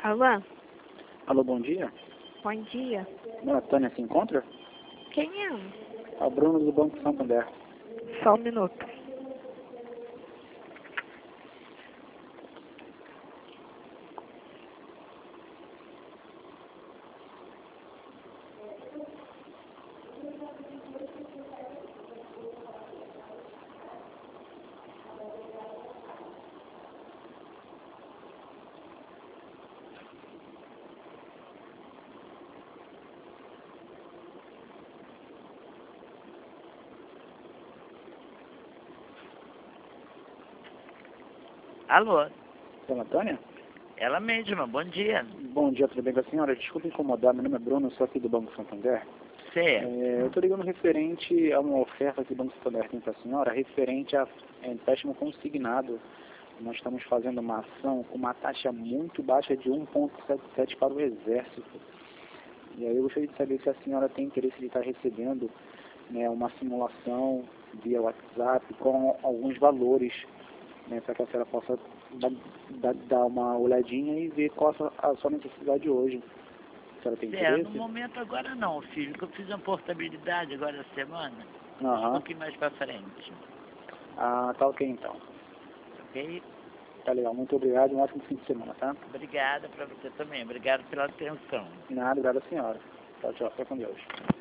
Alô? Alô, bom dia. Bom dia. A Tânia se encontra? Quem é? É o Bruno do Banco Santander. Só um minuto. Alô, Dona Tânia? ela mesma, bom dia. Bom dia, tudo bem com a senhora? Desculpa incomodar, meu nome é Bruno, eu sou aqui do Banco Santander. Certo. Eu estou ligando referente a uma oferta que o Banco Santander tem para a senhora, referente a empréstimo consignado. Nós estamos fazendo uma ação com uma taxa muito baixa de 1,77 para o Exército. E aí eu gostaria de saber se a senhora tem interesse de estar recebendo, né, uma simulação via WhatsApp com alguns valores, né, para que a senhora possa dar uma olhadinha e ver qual a sua necessidade hoje. A senhora tem interesse? No momento agora não, filho, que eu fiz uma portabilidade agora essa semana. Um Aham. pouquinho mais pra frente. Ah, tá ok então. Ok? Tá legal, muito obrigado e um ótimo fim de semana, tá? Obrigada pra você também. Obrigado pela atenção. Nada, obrigado a senhora. Tchau, tchau, fica com Deus.